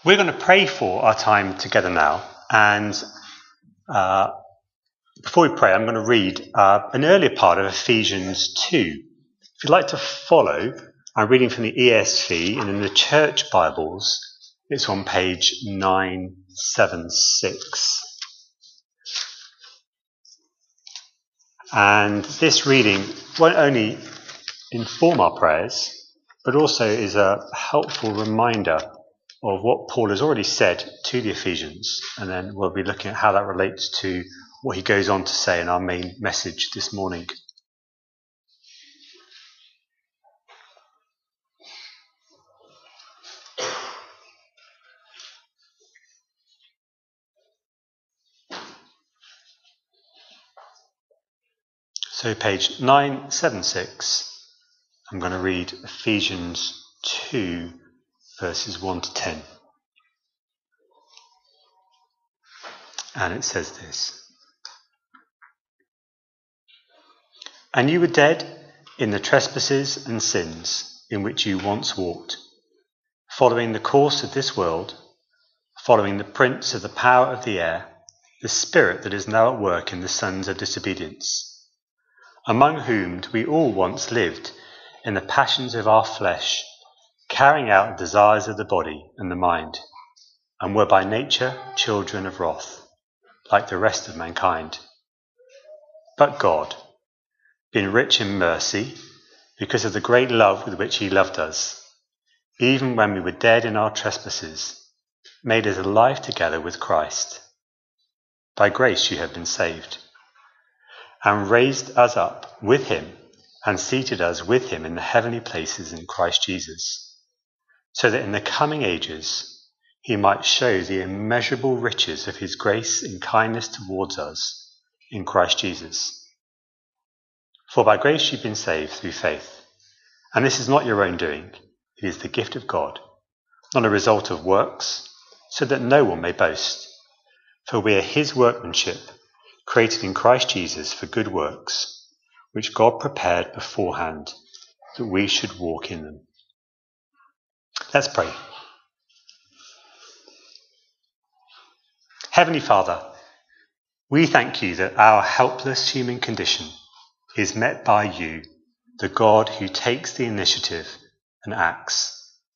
We're going to pray for our time together now, and before we pray, I'm going to read an earlier part of Ephesians 2. If you'd like to follow, I'm reading from the ESV, and in the church Bibles, it's on page 976. And this reading won't only inform our prayers, but also is a helpful reminder of what Paul has already said to the Ephesians, and then we'll be looking at how that relates to what he goes on to say in our main message this morning. So page 976, I'm going to read Ephesians 2, verses 1 to 10. And it says this: "And you were dead in the trespasses and sins in which you once walked, following the course of this world, following the prince of the power of the air, the spirit that is now at work in the sons of disobedience, among whom we all once lived in the passions of our flesh, carrying out the desires of the body and the mind, and were by nature children of wrath, like the rest of mankind. But God, being rich in mercy, because of the great love with which he loved us, even when we were dead in our trespasses, made us alive together with Christ. By grace you have been saved, and raised us up with him, and seated us with him in the heavenly places in Christ Jesus, so that in the coming ages he might show the immeasurable riches of his grace and kindness towards us in Christ Jesus. For by grace you've been saved through faith, and this is not your own doing, it is the gift of God, not a result of works, so that no one may boast. For we are his workmanship, created in Christ Jesus for good works, which God prepared beforehand that we should walk in them." Let's pray. Heavenly Father, we thank you that our helpless human condition is met by you, the God who takes the initiative and acts.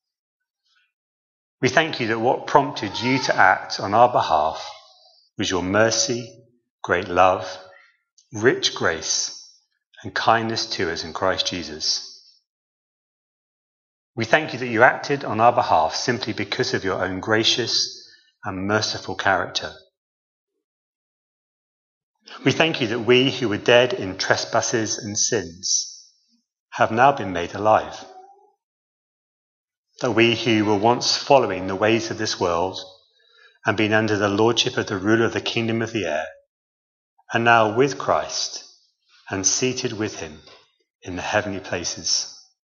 We thank you that what prompted you to act on our behalf was your mercy, great love, rich grace, and kindness to us in Christ Jesus. We thank you that you acted on our behalf simply because of your own gracious and merciful character. We thank you that we who were dead in trespasses and sins have now been made alive. That we who were once following the ways of this world and being under the lordship of the ruler of the kingdom of the air are now with Christ and seated with him in the heavenly places.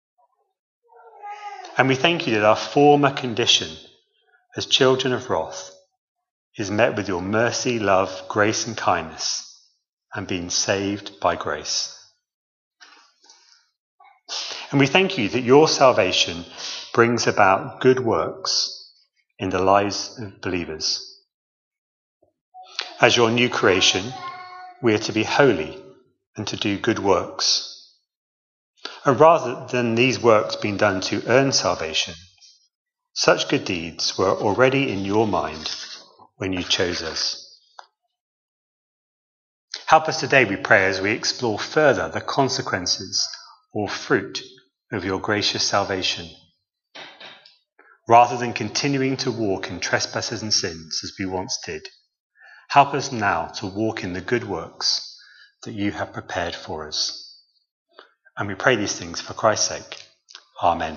And we thank you that our former condition as children of wrath is met with your mercy, love, grace and kindness, and being saved by grace. And we thank you that your salvation brings about good works in the lives of believers. As your new creation, we are to be holy and to do good works. And rather than these works being done to earn salvation, such good deeds were already in your mind when you chose us. Help us today, we pray, as we explore further the consequences or fruit of your gracious salvation. Rather than continuing to walk in trespasses and sins as we once did, help us now to walk in the good works that you have prepared for us. And we pray these things for Christ's sake. Amen.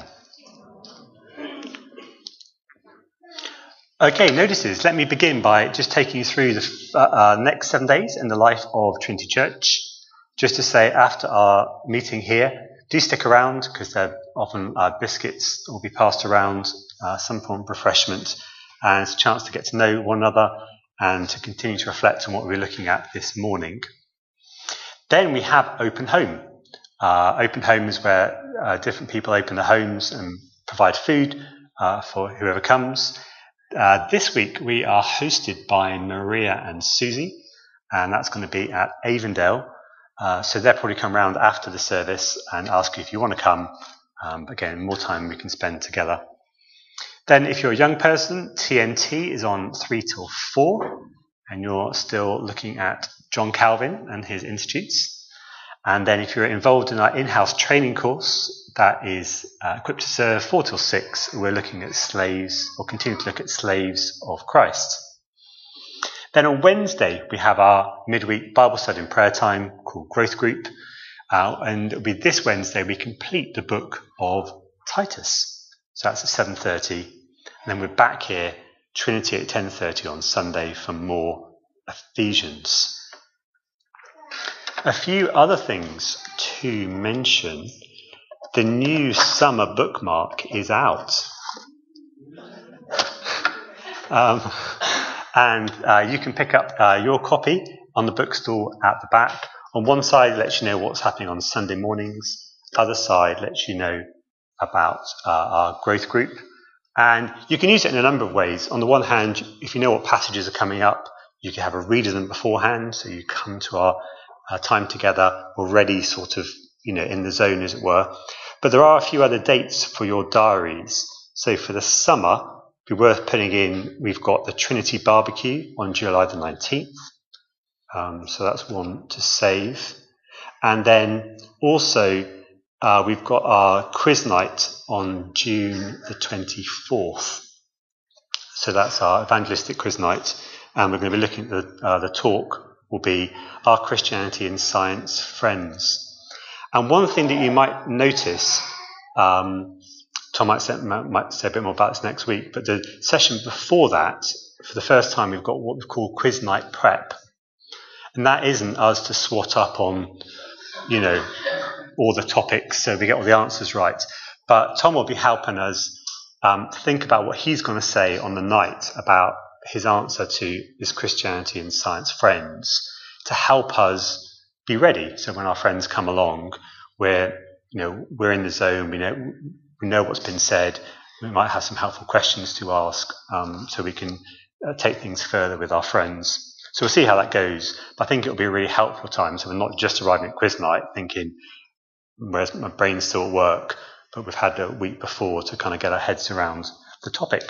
Okay, notices. Let me begin by just taking you through the next 7 days in the life of Trinity Church. Just to say, after our meeting here, do stick around because there often biscuits will be passed around, some form of refreshment, and it's a chance to get to know one another and to continue to reflect on what we're looking at this morning. Then we have Open Home. Open Home is where different people open their homes and provide food for whoever comes. This week we are hosted by Maria and Susie, and that's going to be at Avondale. So they'll probably come round after the service and ask you if you want to come. Again, more time we can spend together. Then if you're a young person, TNT is on 3 till 4, and you're still looking at John Calvin and his institutes. And then if you're involved in our in-house training course, that is Equipped to Serve 4 till 6, we're looking at slaves, or continue to look at slaves of Christ. Then on Wednesday, we have our midweek Bible study and prayer time called Growth Group. And it'll be this Wednesday we complete the book of Titus. So that's at 7:30. And then we're back here, Trinity at 10:30 on Sunday for more Ephesians. A few other things to mention. The new summer bookmark is out. And you can pick up your copy on the bookstall at the back. On one side, it lets you know what's happening on Sunday mornings. Other side lets you know about our growth group. And you can use it in a number of ways. On the one hand, if you know what passages are coming up, you can have a read of them beforehand. So you come to our time together already sort of, in the zone, as it were. But there are a few other dates for your diaries. So for the summer, it'd be worth putting in, we've got the Trinity Barbecue on July the 19th. So that's one to save. And then also, we've got our quiz night on June the 24th. So that's our evangelistic quiz night. And we're going to be looking at the talk will be Are Christianity and Science Friends? And one thing that you might notice, Tom might say a bit more about this next week, but the session before that, for the first time, we've got what we call quiz night prep. And that isn't us to swat up on, all the topics so we get all the answers right. But Tom will be helping us think about what he's going to say on the night about his answer to Is Christianity and Science Friends, to help us be ready. So when our friends come along, we're in the zone, we know what's been said, we might have some helpful questions to ask, so we can take things further with our friends. So we'll see how that goes. But I think it'll be a really helpful time. So we're not just arriving at quiz night thinking, where's my brain still at work? But we've had a week before to kind of get our heads around the topic.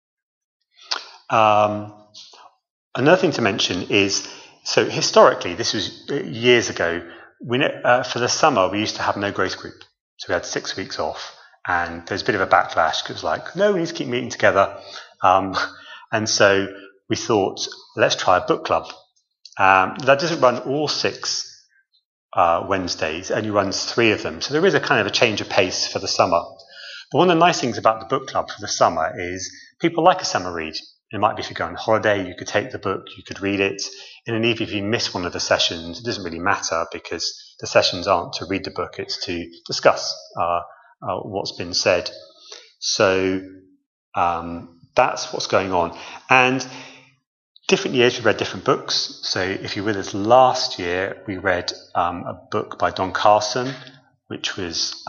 Another thing to mention is, so historically, this was years ago, for the summer, we used to have no growth group. So we had 6 weeks off. And there's a bit of a backlash because it was like, no, we need to keep meeting together. And so we thought, let's try a book club. That doesn't run all 6 Wednesdays, it only runs 3 of them. So there is a kind of a change of pace for the summer. But one of the nice things about the book club for the summer is people like a summer read. It might be if you go on holiday, you could take the book, you could read it. And even if you miss one of the sessions, it doesn't really matter because the sessions aren't to read the book, it's to discuss what's been said. So that's what's going on. And different years we read different books. So if you were with us last year, we read a book by Don Carson, which was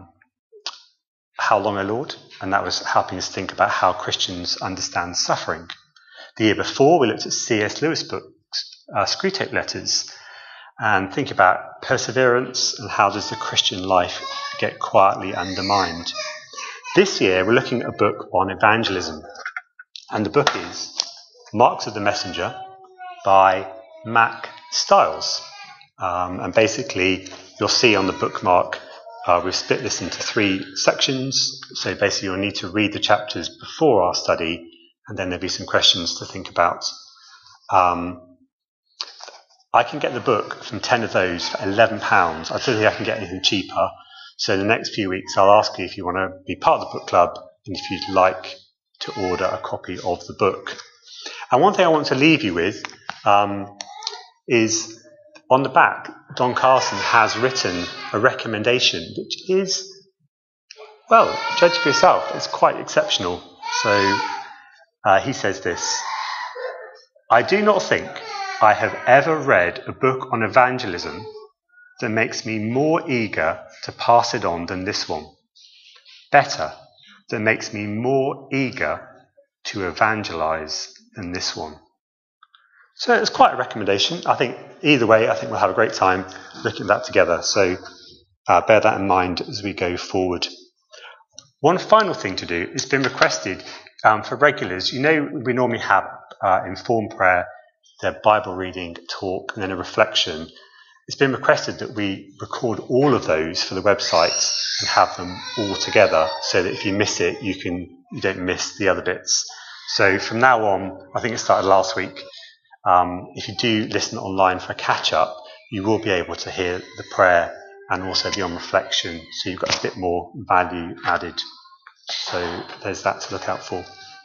How Long, O Lord? And that was helping us think about how Christians understand suffering. The year before, we looked at C.S. Lewis books, Screwtape Letters, and think about perseverance and how does the Christian life get quietly undermined. This year, we're looking at a book on evangelism. And the book is Marks of the Messenger by Mac Stiles. And basically, you'll see on the bookmark, we've split this into 3 sections. So basically, you'll need to read the chapters before our study, and then there'll be some questions to think about. I can get the book from 10 of those for £11. I don't think I can get anything cheaper. So in the next few weeks, I'll ask you if you want to be part of the book club and if you'd like to order a copy of the book. And one thing I want to leave you with is on the back, Don Carson has written a recommendation, which is, well, judge for yourself, it's quite exceptional. So he says this: I do not think I have ever read a book on evangelism that makes me more eager to pass it on than this one. Better, that makes me more eager to evangelize than this one. So it's quite a recommendation. I think either way, I think we'll have a great time looking at that together. So bear that in mind as we go forward. One final thing to do, it's been requested for regulars. You know, we normally have informed prayer, the Bible reading, talk, and then a reflection. It's been requested that we record all of those for the website and have them all together so that if you miss it, you don't miss the other bits. So from now on, I think it started last week, if you do listen online for a catch-up, you will be able to hear the prayer and also be on reflection, so you've got a bit more value added. So there's that to look out for.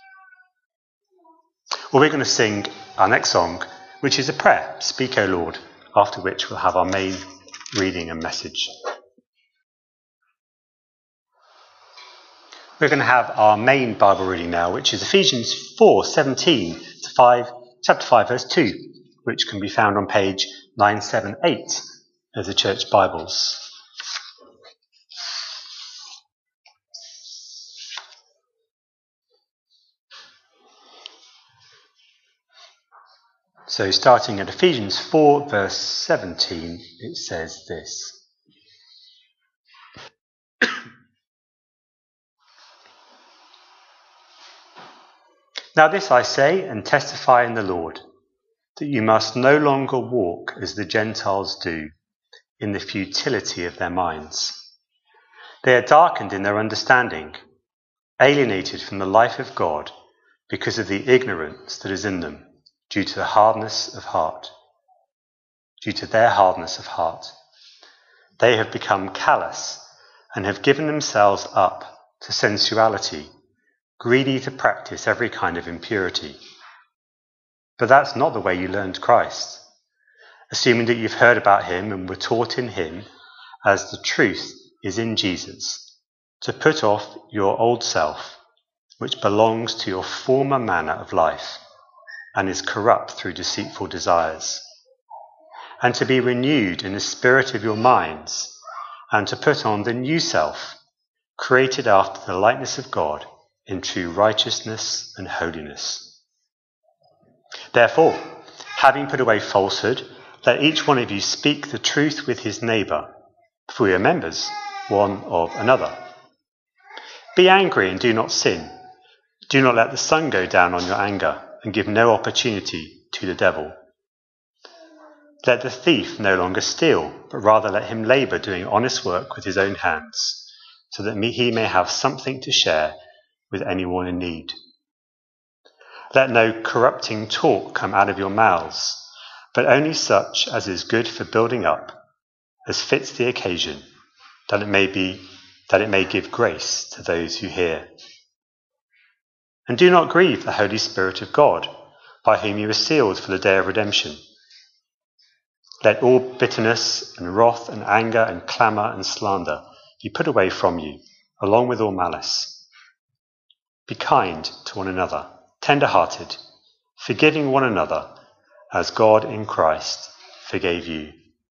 Well, we're going to sing our next song, which is a prayer, Speak, O Lord, after which we'll have our main reading and message. We're going to have our main Bible reading now, which is Ephesians 4:17 to chapter 5, verse 2, which can be found on page 978 of the Church Bibles. So starting at Ephesians 4, verse 17, it says this. Now this I say and testify in the Lord, that you must no longer walk as the Gentiles do, in the futility of their minds. They are darkened in their understanding, alienated from the life of God because of the ignorance that is in them, due to their hardness of heart. They have become callous and have given themselves up to sensuality, greedy to practice every kind of impurity. But that's not the way you learned Christ, assuming that you've heard about him and were taught in him, as the truth is in Jesus, to put off your old self, which belongs to your former manner of life and is corrupt through deceitful desires, and to be renewed in the spirit of your minds, and to put on the new self, created after the likeness of God in true righteousness and holiness. Therefore, having put away falsehood, let each one of you speak the truth with his neighbour, for we are members one of another. Be angry and do not sin. Do not let the sun go down on your anger, and give no opportunity to the devil. Let the thief no longer steal, but rather let him labour doing honest work with his own hands, so that he may have something to share with anyone in need. Let no corrupting talk come out of your mouths, but only such as is good for building up, as fits the occasion, that it may give grace to those who hear. And do not grieve the Holy Spirit of God, by whom you were sealed for the day of redemption. Let all bitterness and wrath and anger and clamour and slander be put away from you, along with all malice. Be kind to one another, tender-hearted, forgiving one another, as God in Christ forgave you.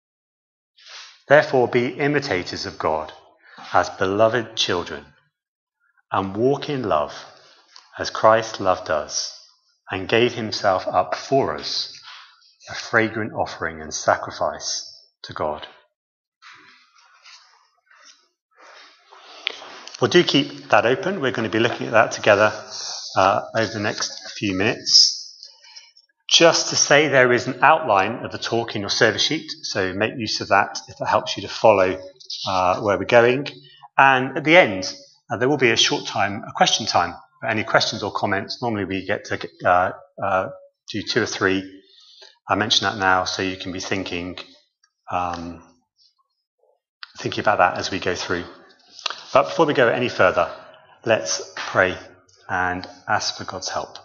Therefore be imitators of God, as beloved children, and walk in love, as Christ loved us and gave himself up for us, a fragrant offering and sacrifice to God. Well, do keep that open. We're going to be looking at that together over the next few minutes. Just to say, there is an outline of the talk in your service sheet, so make use of that if that helps you to follow where we're going. And at the end, there will be a question time. For any questions or comments, normally we get to do 2 or 3. I mention that now so you can be thinking about that as we go through. But before we go any further, let's pray and ask for God's help.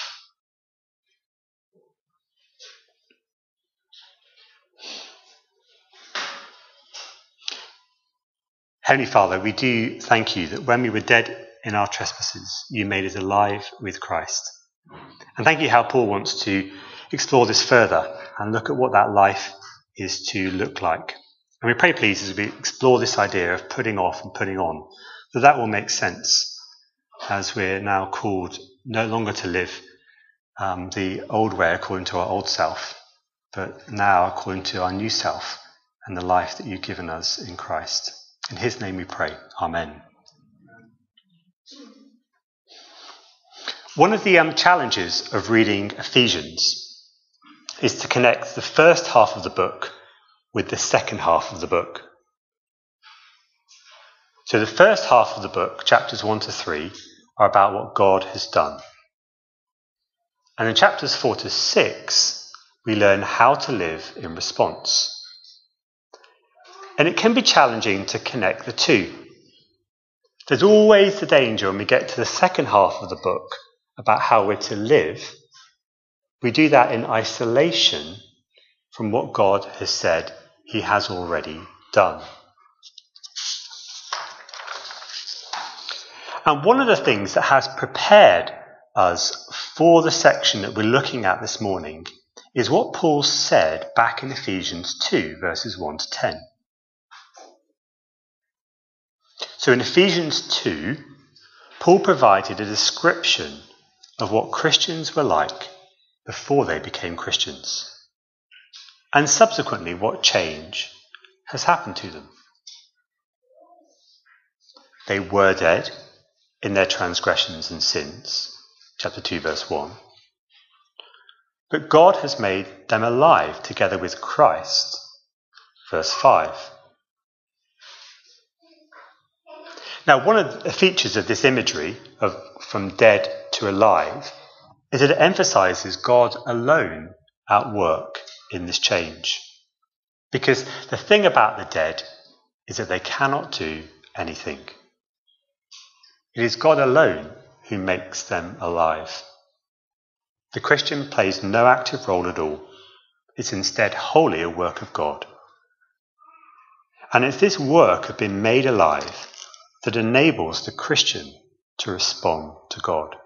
Heavenly Father, we do thank you that when we were dead in our trespasses, you made us alive with Christ. And thank you how Paul wants to explore this further and look at what that life is to look like. And we pray, please, as we explore this idea of putting off and putting on, that will make sense as we're now called no longer to live the old way according to our old self, but now according to our new self and the life that you've given us in Christ. In his name we pray. Amen. One of the challenges of reading Ephesians is to connect the first half of the book with the second half of the book. So the first half of the book, chapters 1 to 3, are about what God has done. And in chapters 4 to 6, we learn how to live in response. And it can be challenging to connect the two. There's always the danger when we get to the second half of the book about how we're to live. We do that in isolation from what God has said he has already done. And one of the things that has prepared us for the section that we're looking at this morning is what Paul said back in Ephesians 2, verses 1 to 10. So in Ephesians 2, Paul provided a description of what Christians were like before they became Christians, and subsequently what change has happened to them. They were dead in their transgressions and sins, chapter 2, verse 1. But God has made them alive together with Christ, verse 5. Now, one of the features of this imagery of from dead to alive is that it emphasises God alone at work in this change. Because the thing about the dead is that they cannot do anything. It is God alone who makes them alive. The Christian plays no active role at all. It's instead wholly a work of God. And it's this work of being made alive that enables the Christian to respond to God.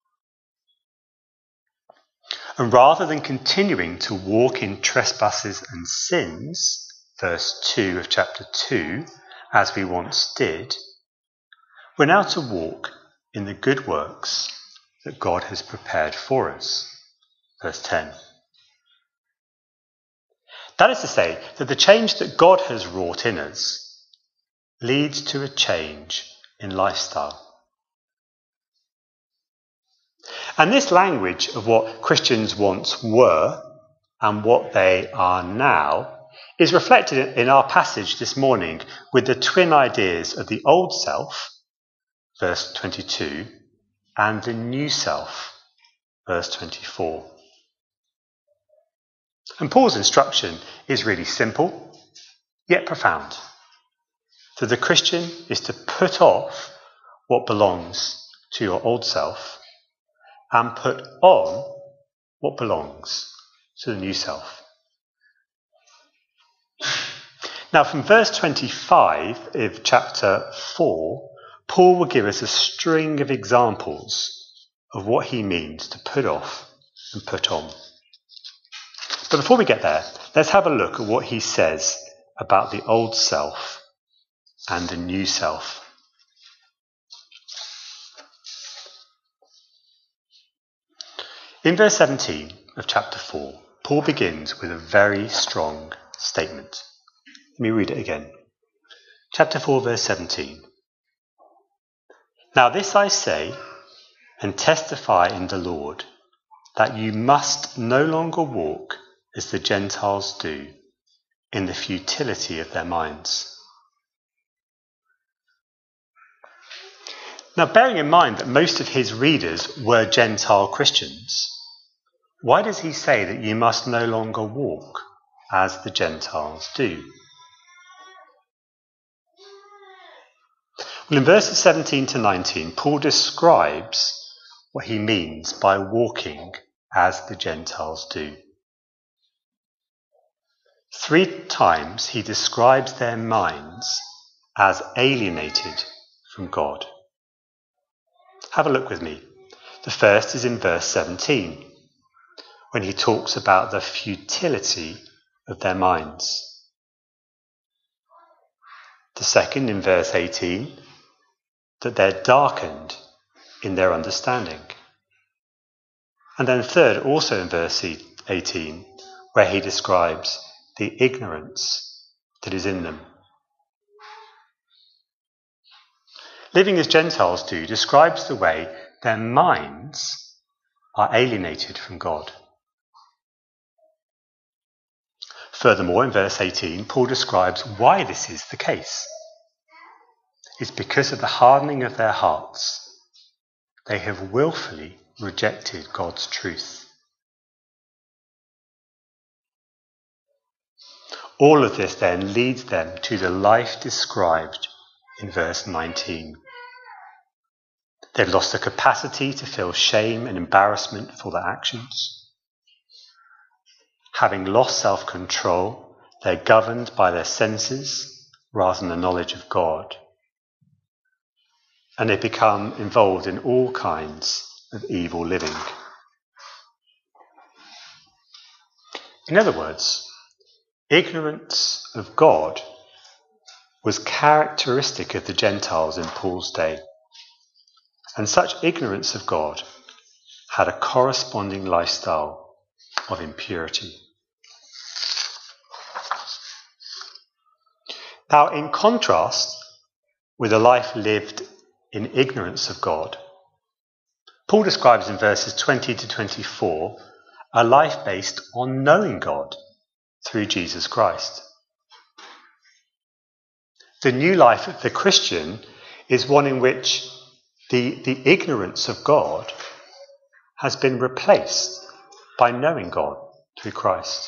And rather than continuing to walk in trespasses and sins, verse 2 of chapter 2, as we once did, we're now to walk in the good works that God has prepared for us, verse 10. That is to say that the change that God has wrought in us leads to a change in lifestyle. And this language of what Christians once were and what they are now is reflected in our passage this morning with the twin ideas of the old self, verse 22, and the new self, verse 24. And Paul's instruction is really simple, yet profound. So the Christian is to put off what belongs to your old self and put on what belongs to the new self. Now, from verse 25 of chapter 4, Paul will give us a string of examples of what he means to put off and put on. But before we get there, let's have a look at what he says about the old self and the new self. In verse 17 of chapter 4, Paul begins with a very strong statement. Let me read it again. Chapter 4, verse 17. Now this I say and testify in the Lord, that you must no longer walk as the Gentiles do, in the futility of their minds. Now, bearing in mind that most of his readers were Gentile Christians, why does he say that you must no longer walk as the Gentiles do? Well, in verses 17 to 19, Paul describes what he means by walking as the Gentiles do. 3 times he describes their minds as alienated from God. Have a look with me. The first is in verse 17, when he talks about the futility of their minds. The second in verse 18, that they're darkened in their understanding. And then third, also in verse 18, where he describes the ignorance that is in them. Living as Gentiles do describes the way their minds are alienated from God. Furthermore, in verse 18, Paul describes why this is the case. It's because of the hardening of their hearts. They have willfully rejected God's truth. All of this then leads them to the life described in verse 19. They've lost the capacity to feel shame and embarrassment for their actions. Having lost self-control, they're governed by their senses rather than the knowledge of God. And they become involved in all kinds of evil living. In other words, ignorance of God was characteristic of the Gentiles in Paul's day. And such ignorance of God had a corresponding lifestyle of impurity. Now, in contrast with a life lived in ignorance of God, Paul describes in verses 20 to 24 a life based on knowing God through Jesus Christ. The new life of the Christian is one in which the ignorance of God has been replaced by knowing God through Christ.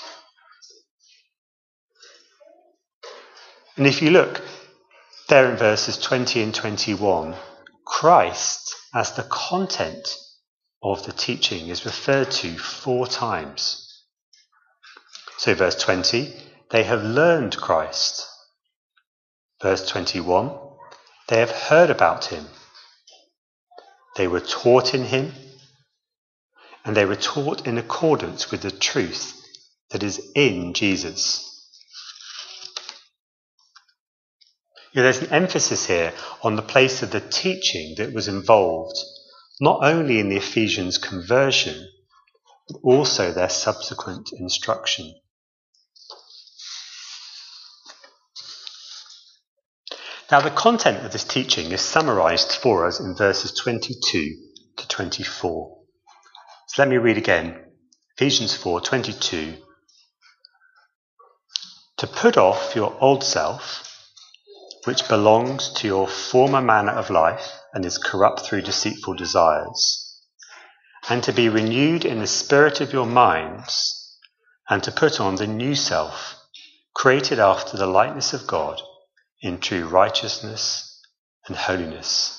And if you look there in verses 20 and 21, Christ as the content of the teaching is referred to 4 times. So verse 20, they have learned Christ. Verse 21, they have heard about him. They were taught in him, and they were taught in accordance with the truth that is in Jesus. There's an emphasis here on the place of the teaching that was involved, not only in the Ephesians' conversion, but also their subsequent instruction. Now, the content of this teaching is summarised for us in verses 22 to 24. So let me read again. Ephesians 4:22. To put off your old self, which belongs to your former manner of life and is corrupt through deceitful desires, and to be renewed in the spirit of your minds, and to put on the new self, created after the likeness of God, in true righteousness and holiness.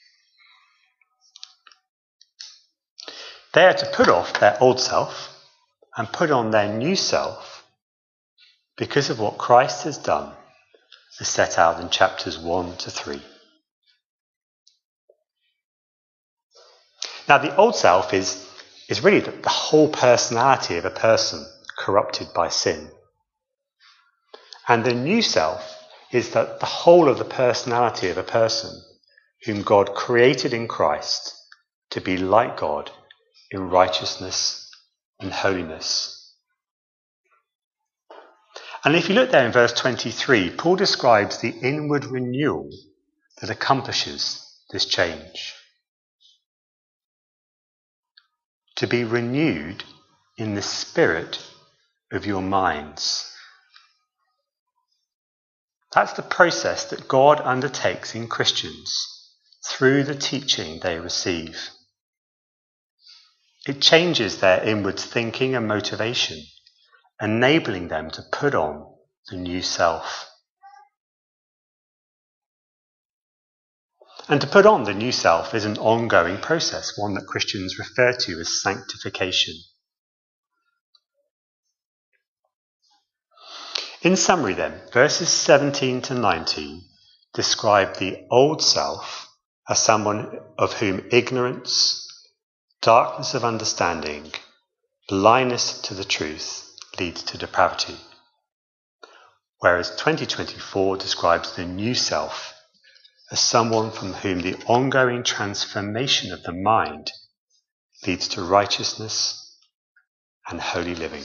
They are to put off their old self and put on their new self because of what Christ has done, as set out in chapters 1 to 3. Now, the old self is really the whole personality of a person corrupted by sin. And the new self is that the whole of the personality of a person whom God created in Christ to be like God in righteousness and holiness. And if you look there in verse 23, Paul describes the inward renewal that accomplishes this change. To be renewed in the spirit of your minds. That's the process that God undertakes in Christians through the teaching they receive. It changes their inward thinking and motivation, enabling them to put on the new self. And to put on the new self is an ongoing process, one that Christians refer to as sanctification. In summary then, verses 17 to 19 describe the old self as someone of whom ignorance, darkness of understanding, blindness to the truth leads to depravity. Whereas 2024 describes the new self as someone from whom the ongoing transformation of the mind leads to righteousness and holy living.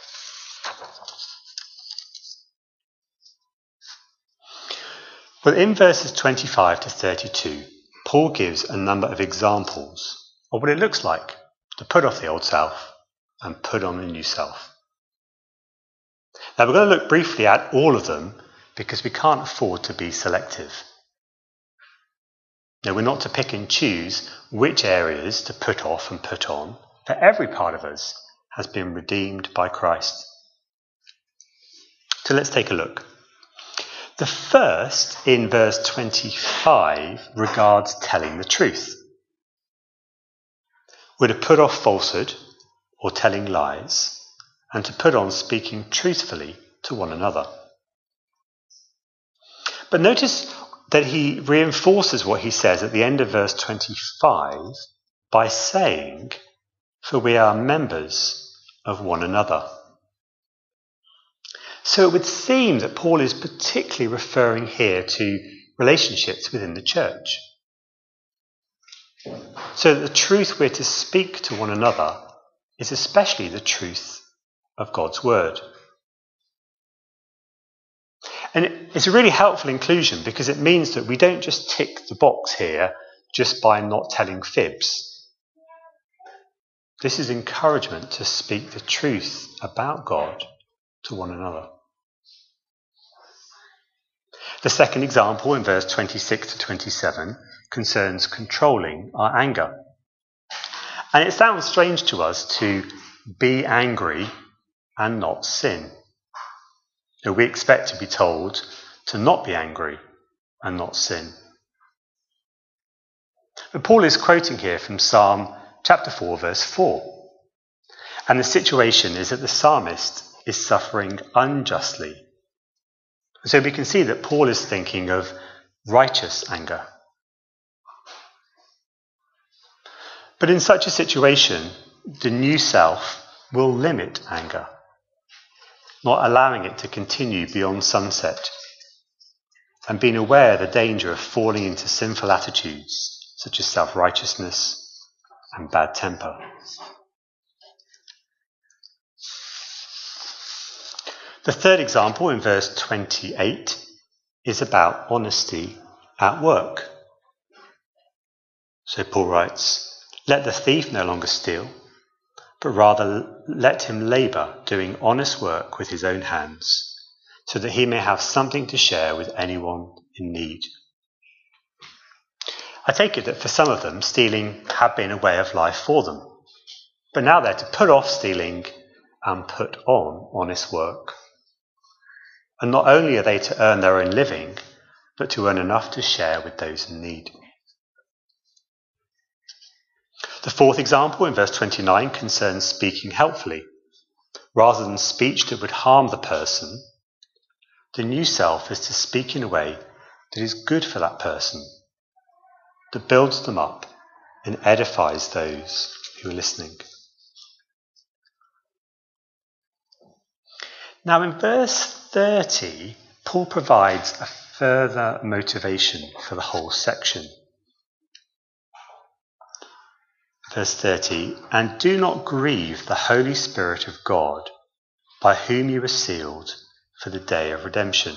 Well, in verses 25 to 32, Paul gives a number of examples of what it looks like to put off the old self and put on the new self. Now, we're going to look briefly at all of them because we can't afford to be selective. Now, we're not to pick and choose which areas to put off and put on, for every part of us has been redeemed by Christ. So let's take a look. The first, in verse 25, regards telling the truth. We're to put off falsehood or telling lies, and to put on speaking truthfully to one another. But notice that he reinforces what he says at the end of verse 25 by saying, "For we are members of one another." So it would seem that Paul is particularly referring here to relationships within the church. So the truth we're to speak to one another is especially the truth of God's word. And it's a really helpful inclusion because it means that we don't just tick the box here just by not telling fibs. This is encouragement to speak the truth about God to one another. The second example in verse 26 to 27 concerns controlling our anger. And it sounds strange to us to be angry and not sin. We expect to be told to not be angry and not sin. But Paul is quoting here from Psalm chapter 4, verse 4. And the situation is that the psalmist is suffering unjustly. So we can see that Paul is thinking of righteous anger. But in such a situation, the new self will limit anger, not allowing it to continue beyond sunset, and being aware of the danger of falling into sinful attitudes such as self-righteousness and bad temper. The third example in verse 28 is about honesty at work. So Paul writes, "Let the thief no longer steal, but rather let him labour doing honest work with his own hands, so that he may have something to share with anyone in need." I take it that for some of them, stealing had been a way of life for them. But now they're to put off stealing and put on honest work. And not only are they to earn their own living, but to earn enough to share with those in need. The fourth example in verse 29 concerns speaking helpfully. Rather than speech that would harm the person, the new self is to speak in a way that is good for that person, that builds them up and edifies those who are listening. Now in verse 30, Paul provides a further motivation for the whole section. Verse 30, "And do not grieve the Holy Spirit of God, by whom you were sealed for the day of redemption."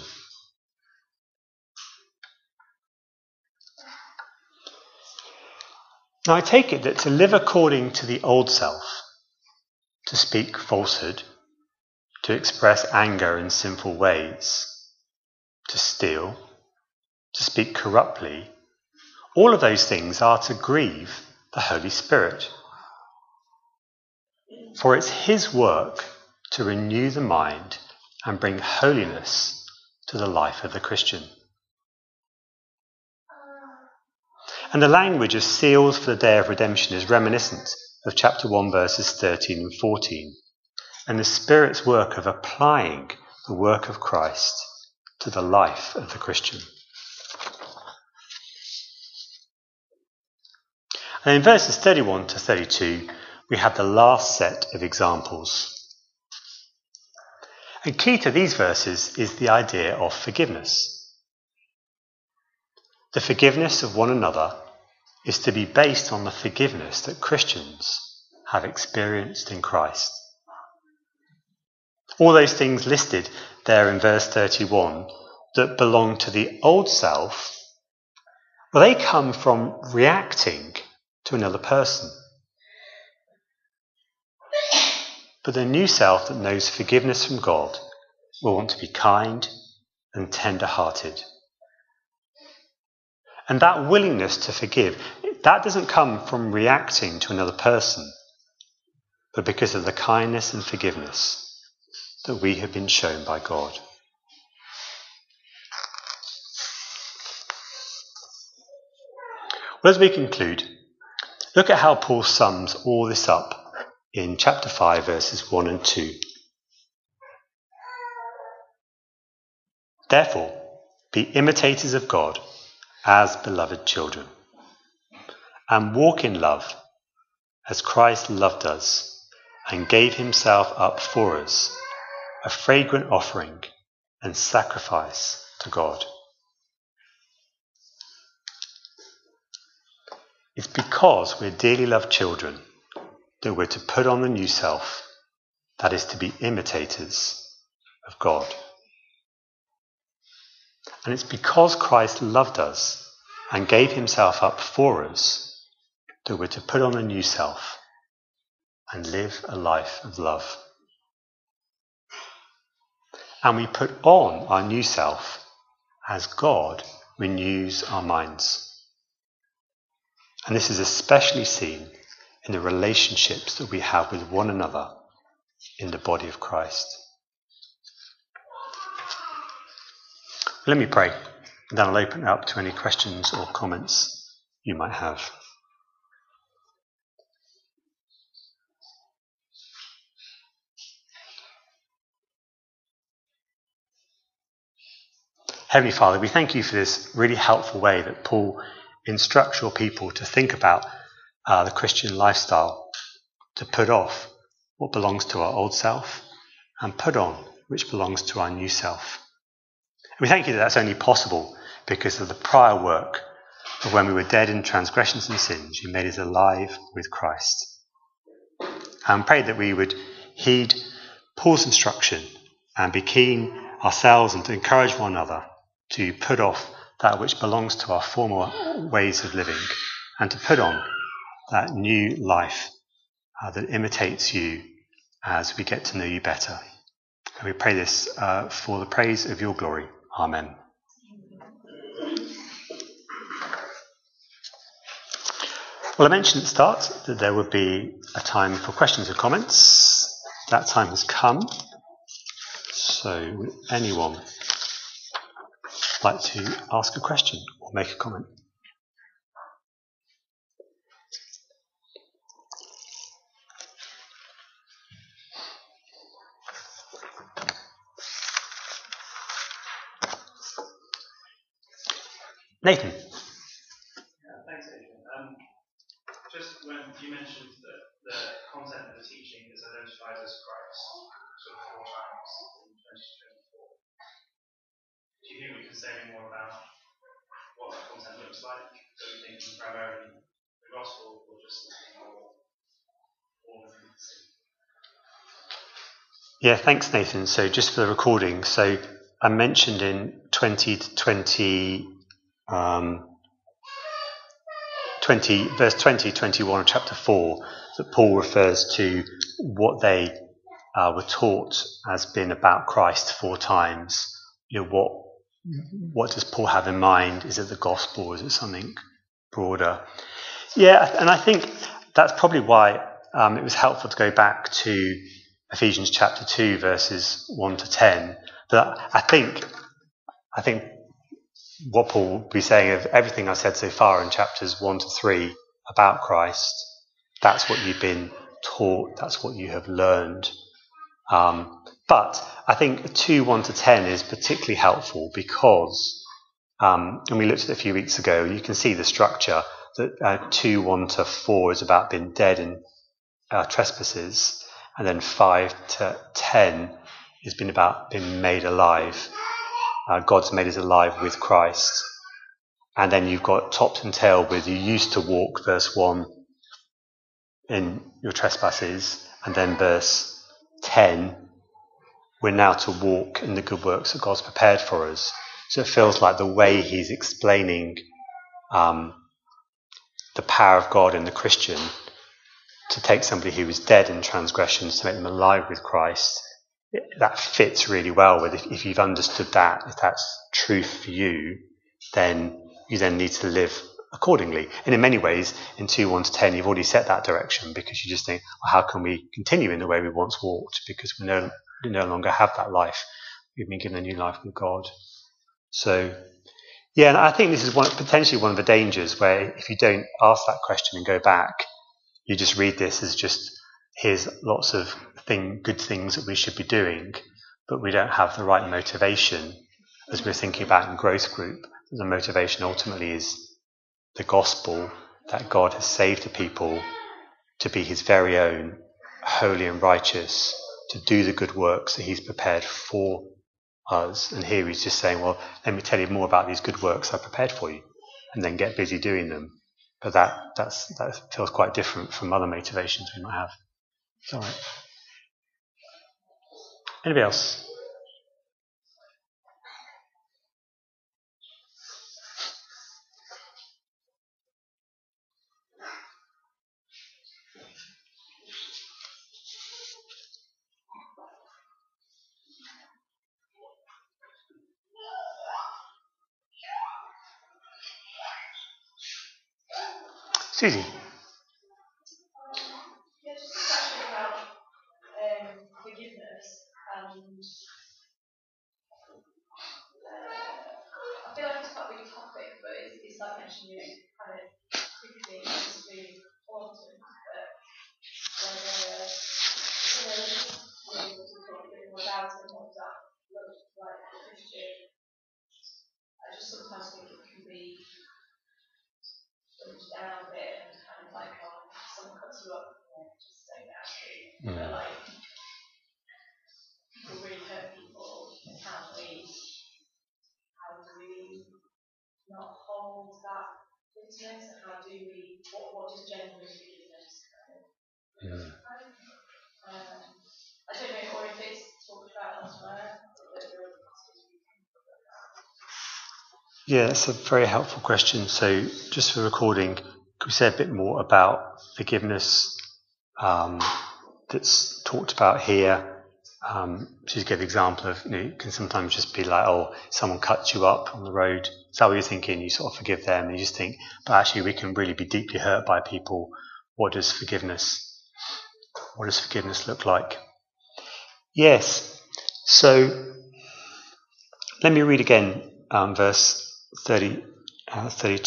Now I take it that to live according to the old self, to speak falsehood, to express anger in sinful ways, to steal, to speak corruptly, all of those things are to grieve the Holy Spirit. For it's his work to renew the mind and bring holiness to the life of the Christian. And the language of sealed for the day of redemption is reminiscent of chapter 1 verses 13 and 14, and the Spirit's work of applying the work of Christ to the life of the Christian. And in verses 31 to 32, we have the last set of examples. And key to these verses is the idea of forgiveness. The forgiveness of one another is to be based on the forgiveness that Christians have experienced in Christ. All those things listed there in verse 31 that belong to the old self, well, they come from reacting to another person. But the new self that knows forgiveness from God will want to be kind and tender-hearted. And that willingness to forgive, that doesn't come from reacting to another person, but because of the kindness and forgiveness that we have been shown by God. Well, as we conclude, look at how Paul sums all this up in chapter 5, verses 1 and 2. Therefore, be imitators of God as beloved children, and walk in love as Christ loved us and gave himself up for us, a fragrant offering and sacrifice to God. It's because we're dearly loved children that we're to put on the new self, that is to be imitators of God. And it's because Christ loved us and gave himself up for us that we're to put on a new self and live a life of love. And we put on our new self as God renews our minds. And this is especially seen in the relationships that we have with one another in the body of Christ. Let me pray, and then I'll open it up to any questions or comments you might have. Heavenly Father, we thank you for this really helpful way that Paul instructs your people to think about the Christian lifestyle, to put off what belongs to our old self and put on which belongs to our new self. We thank you that that's only possible because of the prior work of when we were dead in transgressions and sins, you made us alive with Christ. And pray that we would heed Paul's instruction and be keen ourselves and to encourage one another to put off that which belongs to our former ways of living and to put on that new life that imitates you as we get to know you better. And we pray this for the praise of your glory. Amen. Well, I mentioned at the start that there would be a time for questions and comments. That time has come. So would anyone like to ask a question or make a comment? Nathan. Thanks, Adrian. Just when you mentioned that the content of the teaching is identified as Christ sort of 4 times in 2024, do you think we can say any more about what that content looks like? So we think primarily the gospel or just all of the things? Yeah, thanks, Nathan. So just for the recording, so I mentioned in verse 20, 21 of chapter 4, that Paul refers to what they were taught as being about Christ 4 times. You know, what does Paul have in mind? Is it the gospel? Is it something broader? Yeah, and I think that's probably why it was helpful to go back to Ephesians chapter 2, verses 1 to 10. But I think what Paul will be saying of everything I said so far in chapters 1 to 3 about Christ, that's what you've been taught, that's what you have learned. But I think 2, 1 to 10 is particularly helpful because, and we looked at it a few weeks ago, you can see the structure that 2, 1 to 4 is about being dead in trespasses, and then 5 to 10 has been about being made alive. God's made us alive with Christ. And then you've got topped and tailed with you used to walk, verse 1, in your trespasses, and then verse 10, we're now to walk in the good works that God's prepared for us. So it feels like the way he's explaining the power of God in the Christian to take somebody who was dead in transgressions to make them alive with Christ, that fits really well with if you've understood that, if that's truth for you, then you then need to live accordingly. And in many ways, in 2:1-10, you've already set that direction, because you just think, well, how can we continue in the way we once walked? Because we no longer have that life. We've been given a new life with God. So, yeah, and I think this is potentially one of the dangers, where if you don't ask that question and go back, you just read this as just, here's lots of good things that we should be doing, but we don't have the right motivation as we're thinking about in growth group. The motivation ultimately is the gospel, that God has saved the people to be his very own, holy and righteous, to do the good works that he's prepared for us. And here he's just saying, well, let me tell you more about these good works I prepared for you, and then get busy doing them. But that feels quite different from other motivations we might have. It's all right. Anybody else? Susie. Yeah, just a question about forgiveness. And I feel like it's quite a big topic, but it's like mentioned, kind of quickly, it's really important. But whether, we're able to talk a bit more about it, what does that look like for a Christian? I just sometimes think it can be dumbed down a bit, and kind of like, oh, if someone cuts you up, just say that. But like, people really hurt people, how do we not hold that bitterness, and how do we, what does genuine forgiveness kind of I don't know, or if it's talked about elsewhere. Yeah, that's a very helpful question. So just for recording, could we say a bit more about forgiveness that's talked about here? Just give an example of, it can sometimes just be like, oh, someone cuts you up on the road. Is that what you're thinking? You sort of forgive them, and you just think, but actually we can really be deeply hurt by people. What does forgiveness look like? Yes. So let me read again verse 31,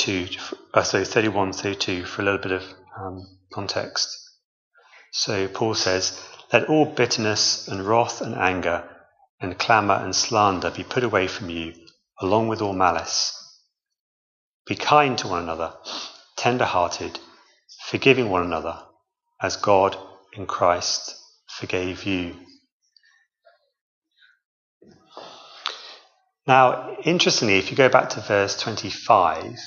32 for a little bit of context. So Paul says, let all bitterness and wrath and anger and clamour and slander be put away from you, along with all malice. Be kind to one another, tender-hearted, forgiving one another, as God in Christ forgave you. Now, interestingly, if you go back to verse 25,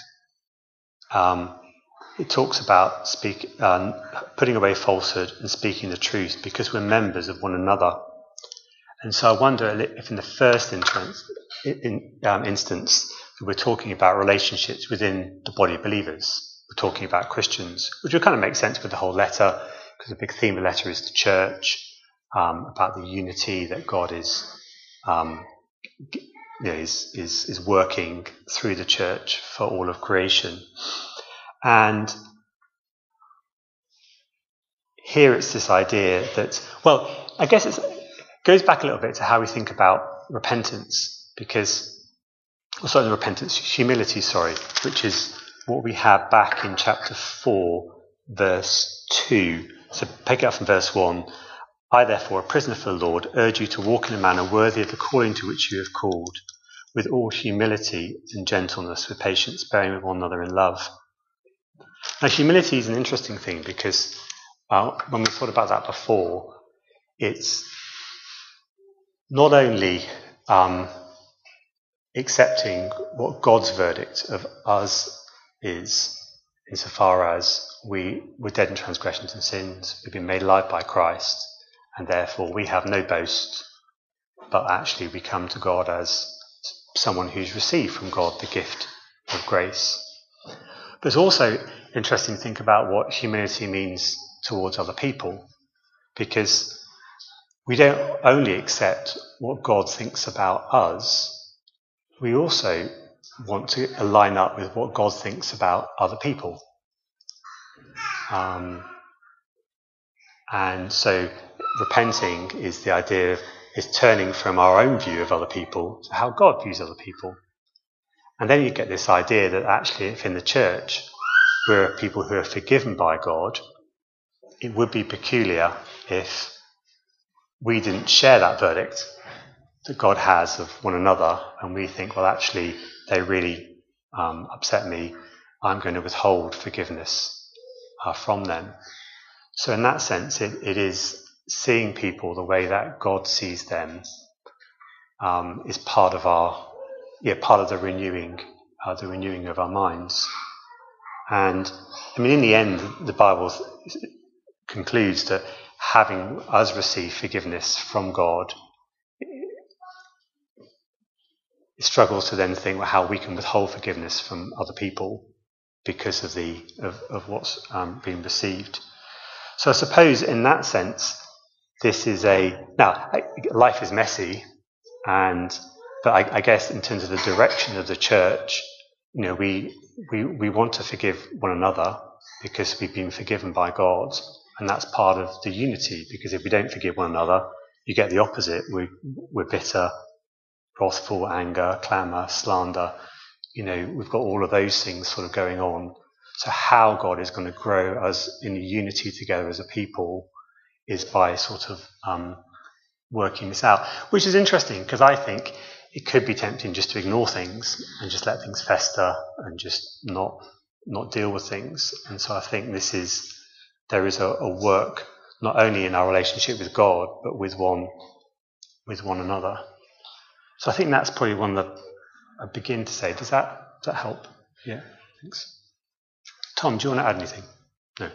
it talks about putting away falsehood and speaking the truth, because we're members of one another. And so I wonder if in the first instance we're talking about relationships within the body of believers. We're talking about Christians, which would kind of make sense with the whole letter, because the big theme of the letter is the church, about the unity that God is working through the church for all of creation. And here it's this idea that, well, I guess it goes back a little bit to how we think about repentance, humility, which is what we have back in chapter 4, verse 2. So pick it up from verse 1. I, therefore, a prisoner for the Lord, urge you to walk in a manner worthy of the calling to which you have called, with all humility and gentleness, with patience, bearing with one another in love. Now, humility is an interesting thing, because when we thought about that before, it's not only accepting what God's verdict of us is insofar as we were dead in transgressions and sins, we've been made alive by Christ, and therefore we have no boast, but actually we come to God as someone who's received from God the gift of grace. But it's also interesting to think about what humility means towards other people, because we don't only accept what God thinks about us, we also want to line up with what God thinks about other people. And so repenting is the idea of is turning from our own view of other people to how God views other people. And then you get this idea that actually if in the church we're people who are forgiven by God, it would be peculiar if we didn't share that verdict that God has of one another, and we think, well, actually, they really upset me. I'm going to withhold forgiveness from them. So in that sense, it is seeing people the way that God sees them is part of the renewing of our minds. And I mean, in the end, the Bible concludes that having us receive forgiveness from God, it struggles to then think how we can withhold forgiveness from other people because of what's been received. So I suppose in that sense, this is life is messy, but I guess in terms of the direction of the church, we want to forgive one another because we've been forgiven by God, and that's part of the unity. Because if we don't forgive one another, you get the opposite. We're bitter, wrathful, anger, clamour, slander. We've got all of those things sort of going on. So how God is going to grow us in unity together as a people is by sort of working this out, which is interesting because I think it could be tempting just to ignore things and just let things fester and just not deal with things. And so I think there is a work not only in our relationship with God but with one another. So I think that's probably one that I begin to say. Does that help? Yeah, thanks. Tom, do you want to add anything? No.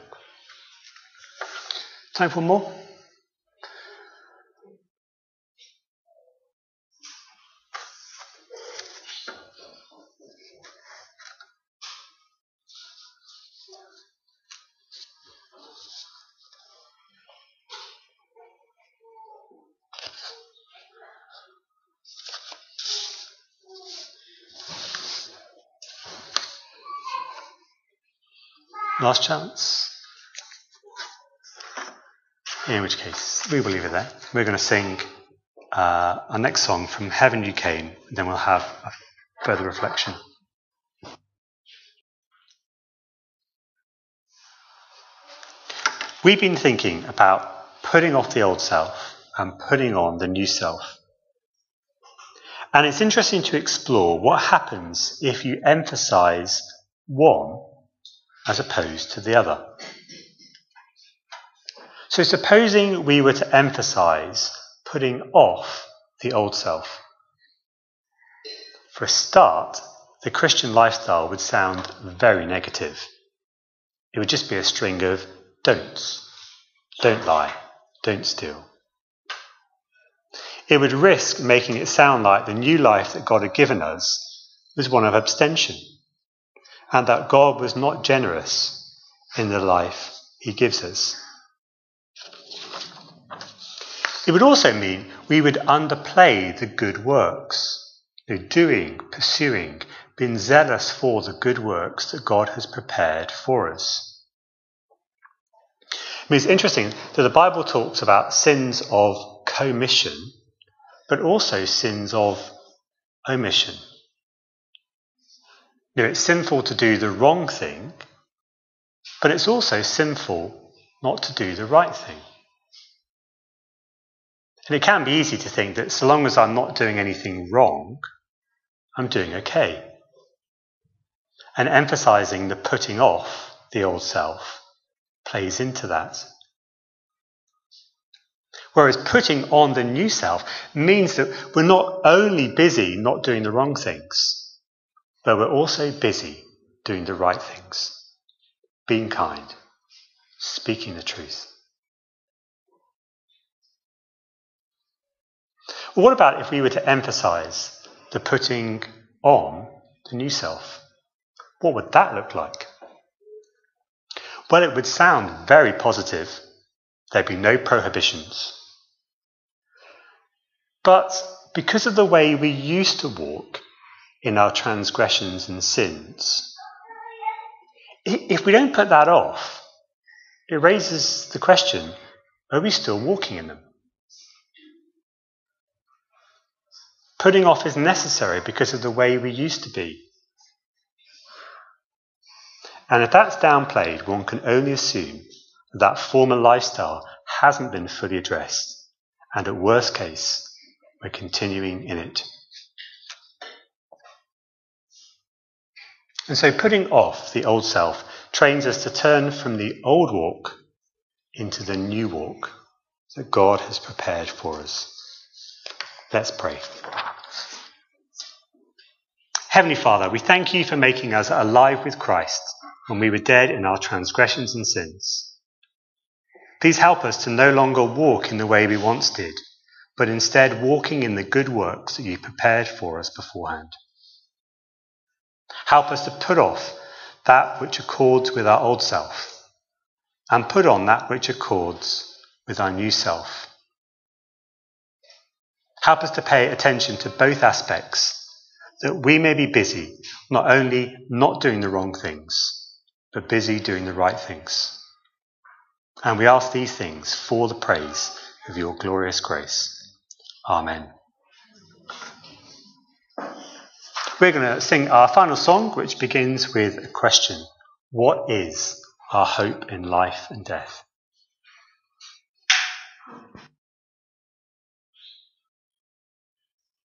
Time for more? Last chance. In which case, we will leave it there. We're going to sing our next song, From Heaven You Came, and then we'll have a further reflection. We've been thinking about putting off the old self and putting on the new self. And it's interesting to explore what happens if you emphasize one as opposed to the other. So supposing we were to emphasize putting off the old self. For a start, the Christian lifestyle would sound very negative. It would just be a string of don'ts. Don't lie. Don't steal. It would risk making it sound like the new life that God had given us was one of abstention, and that God was not generous in the life he gives us. It would also mean we would underplay the good works, doing, pursuing, being zealous for the good works that God has prepared for us. I mean, it's interesting that the Bible talks about sins of commission, but also sins of omission. It's sinful to do the wrong thing, but it's also sinful not to do the right thing. And it can be easy to think that so long as I'm not doing anything wrong, I'm doing okay. And emphasizing the putting off the old self plays into that. Whereas putting on the new self means that we're not only busy not doing the wrong things, but we're also busy doing the right things. being kind, speaking the truth. Well, what about if we were to emphasize the putting on the new self? What would that look like? Well, it would sound very positive. There'd be no prohibitions. But because of the way we used to walk in our transgressions and sins, if we don't put that off, it raises the question, are we still walking in them? Putting off is necessary because of the way we used to be. And if that's downplayed, one can only assume that former lifestyle hasn't been fully addressed, and at worst case, we're continuing in it. And so putting off the old self trains us to turn from the old walk into the new walk that God has prepared for us. Let's pray. Heavenly Father, we thank you for making us alive with Christ when we were dead in our transgressions and sins. Please help us to no longer walk in the way we once did, but instead walking in the good works that you prepared for us beforehand. Help us to put off that which accords with our old self and put on that which accords with our new self. Help us to pay attention to both aspects, that we may be busy, not only not doing the wrong things, but busy doing the right things. And we ask these things for the praise of your glorious grace. Amen. We're going to sing our final song, which begins with a question. What is our hope in life and death?